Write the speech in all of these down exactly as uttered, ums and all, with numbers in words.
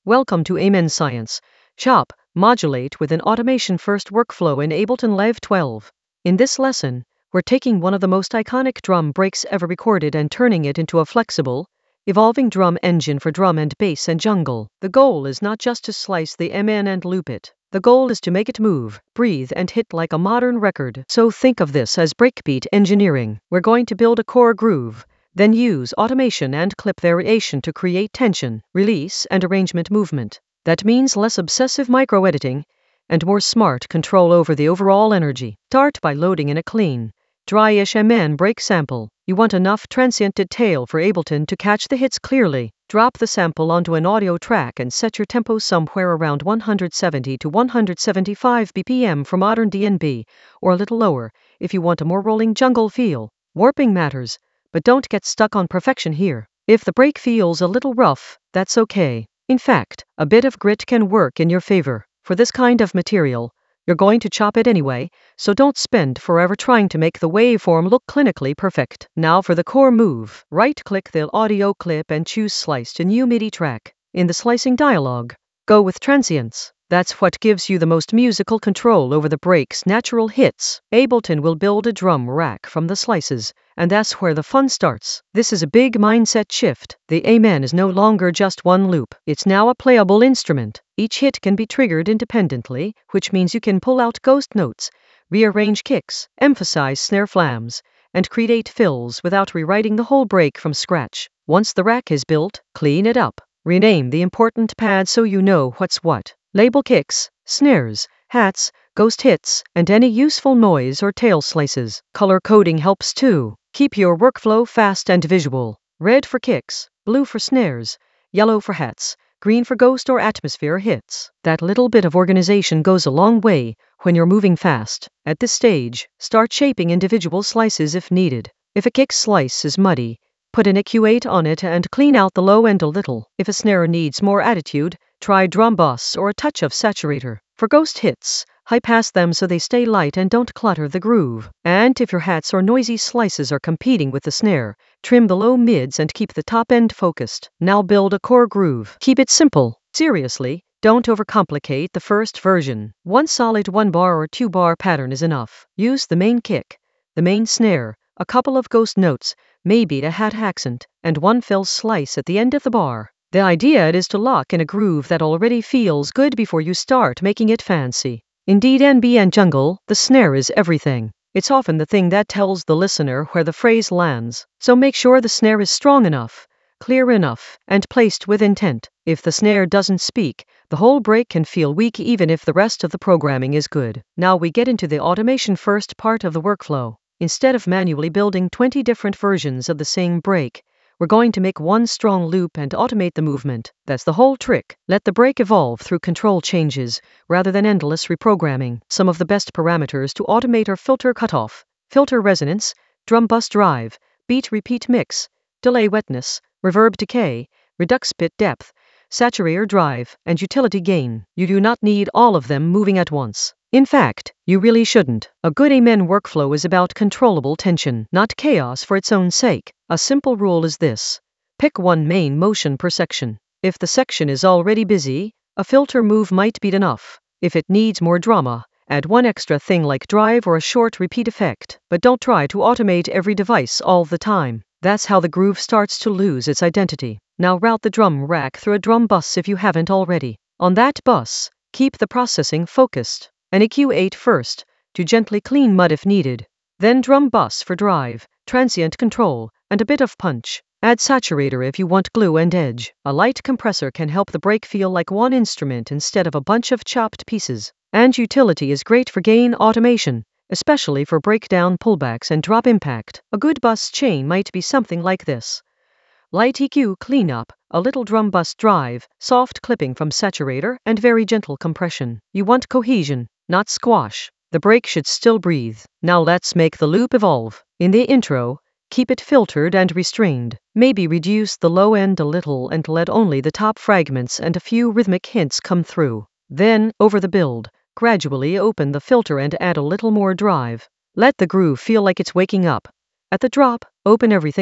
Welcome to Amen Science. Chop, modulate with an automation-first workflow in Ableton Live twelve. In this lesson, we're taking one of the most iconic drum breaks ever recorded and turning it into a flexible, evolving drum engine for drum and bass and jungle. The goal is not just to slice the M N and loop it. The goal is to make it move, breathe, and hit like a modern record. So think of this as breakbeat engineering. We're going to build a core groove, then use automation and clip variation to create tension, release, and arrangement movement. That means less obsessive micro-editing and more smart control over the overall energy. Start by loading in a clean, dry-ish M N break sample. You want enough transient detail for Ableton to catch the hits clearly. Drop the sample onto an audio track and set your tempo somewhere around one hundred seventy to one hundred seventy-five B P M for modern D and B, or a little lower if you want a more rolling jungle feel. Warping matters, but don't get stuck on perfection here. If the break feels a little rough, that's okay. In fact, a bit of grit can work in your favor. For this kind of material, you're going to chop it anyway, so don't spend forever trying to make the waveform look clinically perfect. Now for the core move. Right-click the audio clip and choose Slice to new MIDI track. In the slicing dialog, go with transients. That's what gives you the most musical control over the break's natural hits. Ableton will build a drum rack from the slices, and that's where the fun starts. This is a big mindset shift. The Amen is no longer just one loop. It's now a playable instrument. Each hit can be triggered independently, which means you can pull out ghost notes, rearrange kicks, emphasize snare flams, and create fills without rewriting the whole break from scratch. Once the rack is built, clean it up. Rename the important pads so you know what's what. Label kicks, snares, hats, ghost hits, and any useful noise or tail slices. Color coding helps too. Keep your workflow fast and visual. Red for kicks, blue for snares, yellow for hats, green for ghost or atmosphere hits. That little bit of organization goes a long way when you're moving fast. At this stage, start shaping individual slices if needed. If a kick slice is muddy, put an E Q eight on it and clean out the low end a little. If a snare needs more attitude, try drum bus or a touch of saturator. For ghost hits, high-pass them so they stay light and don't clutter the groove. And if your hats or noisy slices are competing with the snare, trim the low mids and keep the top end focused. Now build a core groove. Keep it simple. Seriously, don't overcomplicate the first version. One solid one-bar or two-bar pattern is enough. Use the main kick, the main snare, a couple of ghost notes, maybe a hat accent, and one fill slice at the end of the bar. The idea is to lock in a groove that already feels good before you start making it fancy. In D and B and jungle, the snare is everything. It's often the thing that tells the listener where the phrase lands. So make sure the snare is strong enough, clear enough, and placed with intent. If the snare doesn't speak, the whole break can feel weak even if the rest of the programming is good. Now we get into the automation first part of the workflow. Instead of manually building twenty different versions of the same break, we're going to make one strong loop and automate the movement. That's the whole trick. Let the break evolve through control changes, rather than endless reprogramming. Some of the best parameters to automate are filter cutoff, filter resonance, drum bus drive, beat repeat mix, delay wetness, reverb decay, redux bit depth, saturator drive, and utility gain. You do not need all of them moving at once. In fact, you really shouldn't. A good Amen workflow is about controllable tension, not chaos for its own sake. A simple rule is this: pick one main motion per section. If the section is already busy, a filter move might be enough. If it needs more drama, add one extra thing like drive or a short repeat effect. But don't try to automate every device all the time. That's how the groove starts to lose its identity. Now route the drum rack through a drum bus if you haven't already. On that bus, keep the processing focused. An E Q eight first, to gently clean mud if needed. Then drum bus for drive, transient control, and a bit of punch. Add saturator if you want glue and edge. A light compressor can help the break feel like one instrument instead of a bunch of chopped pieces. And utility is great for gain automation, especially for breakdown pullbacks and drop impact. A good bus chain might be something like this: light E Q cleanup, a little drum bus drive, soft clipping from saturator, and very gentle compression. You want cohesion, not squash. The break should still breathe. Now let's make the loop evolve. In the intro, keep it filtered and restrained. Maybe reduce the low end a little and let only the top fragments and a few rhythmic hints come through. Then, over the build, gradually open the filter and add a little more drive. Let the groove feel like it's waking up. At the drop, open everything up.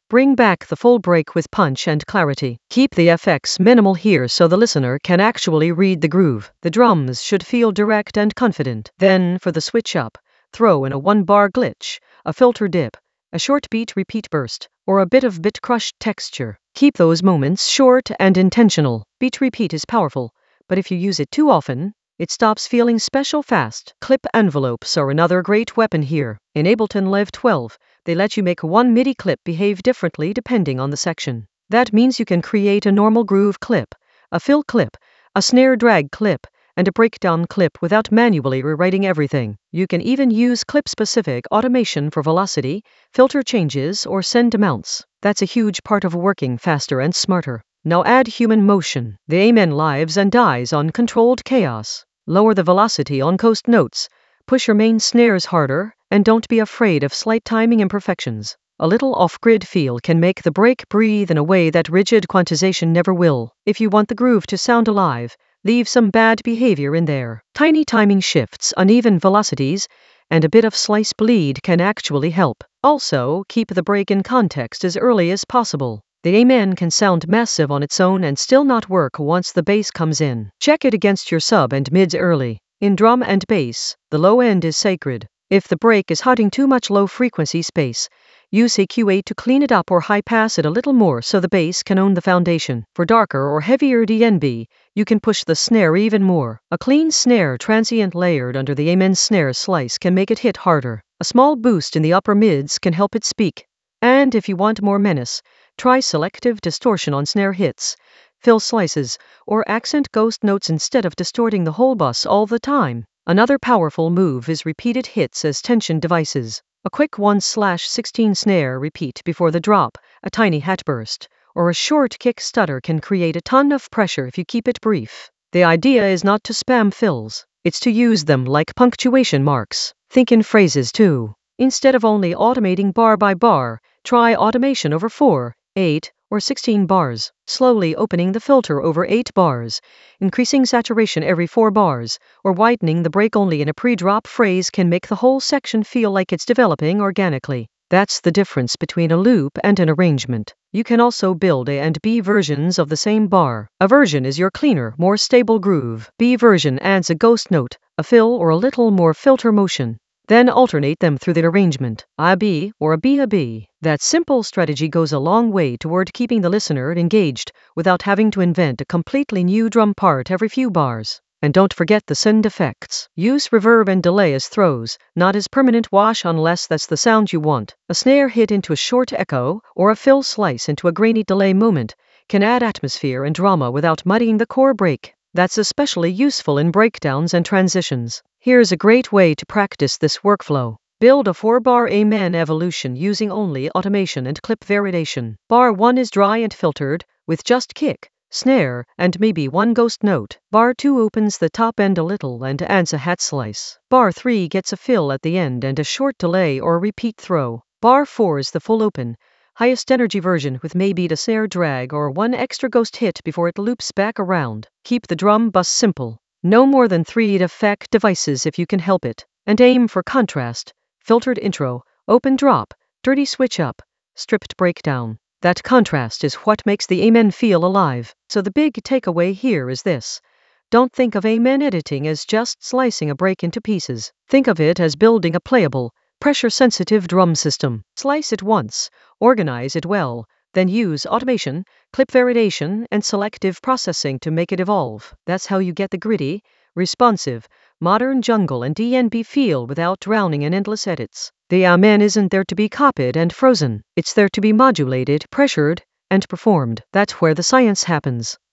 Bring back the full break with punch and clarity. Keep the effects minimal here so the listener can actually read the groove. The drums should feel direct and confident. Then, for the switch up, throw in a one-bar glitch, a filter dip, a short beat repeat burst, or a bit of bit crushed texture. Keep those moments short and intentional. Beat repeat is powerful, but if you use it too often, it stops feeling special fast. Clip envelopes are another great weapon here. In Ableton Live twelve, they let you make one MIDI clip behave differently depending on the section. That means you can create a normal groove clip, a fill clip, a snare drag clip, and a breakdown clip without manually rewriting everything. You can even use clip-specific automation for velocity, filter changes, or send amounts. That's a huge part of working faster and smarter. Now add human motion. The Amen lives and dies on controlled chaos. Lower the velocity on coast notes, push your main snares harder, and don't be afraid of slight timing imperfections. A little off-grid feel can make the break breathe in a way that rigid quantization never will. If you want the groove to sound alive, leave some bad behavior in there. Tiny timing shifts, uneven velocities, and a bit of slice bleed can actually help. Also, keep the break in context as early as possible. The Amen can sound massive on its own and still not work once the bass comes in. Check it against your sub and mids early. In drum and bass, the low end is sacred. If the break is hiding too much low-frequency space, use a Q eight to clean it up or high-pass it a little more so the bass can own the foundation. For darker or heavier D N B, you can push the snare even more. A clean snare transient layered under the Amen snare slice can make it hit harder. A small boost in the upper mids can help it speak. And if you want more menace, try selective distortion on snare hits, fill slices, or accent ghost notes instead of distorting the whole bus all the time. Another powerful move is repeated hits as tension devices. A quick one slash sixteen snare repeat before the drop, a tiny hat burst, or a short kick stutter can create a ton of pressure if you keep it brief. The idea is not to spam fills, it's to use them like punctuation marks. Think in phrases too. Instead of only automating bar by bar, try automation over four, eight, or sixteen bars, slowly opening the filter over eight bars, increasing saturation every four bars, or widening the break only in a pre-drop phrase can make the whole section feel like it's developing organically. That's the difference between a loop and an arrangement. You can also build A and B versions of the same bar. A version is your cleaner, more stable groove. B version adds a ghost note, a fill, or a little more filter motion. Then alternate them through the arrangement, A B or a B A B. That simple strategy goes a long way toward keeping the listener engaged without having to invent a completely new drum part every few bars. And don't forget the send effects. Use reverb and delay as throws, not as permanent wash unless that's the sound you want. A snare hit into a short echo, or a fill slice into a grainy delay moment, can add atmosphere and drama without muddying the core break. That's especially useful in breakdowns and transitions. Here's a great way to practice this workflow. Build a four-bar Amen evolution using only automation and clip validation. Bar one is dry and filtered, with just kick, snare, and maybe one ghost note. Bar two opens the top end a little and adds a hat slice. Bar three gets a fill at the end and a short delay or repeat throw. Bar four is the full open, highest energy version with maybe a snare drag or one extra ghost hit before it loops back around. Keep the drum bus simple. No more than three effect devices if you can help it. And aim for contrast, filtered intro, open drop, dirty switch up, stripped breakdown. That contrast is what makes the Amen feel alive. So the big takeaway here is this. Don't think of Amen editing as just slicing a break into pieces. Think of it as building a playable, pressure-sensitive drum system. Slice it once, organize it well, then use automation, clip validation, and selective processing to make it evolve. That's how you get the gritty, responsive, modern jungle and D N B feel without drowning in endless edits. The Amen isn't there to be copied and frozen. It's there to be modulated, pressured, and performed. That's where the science happens.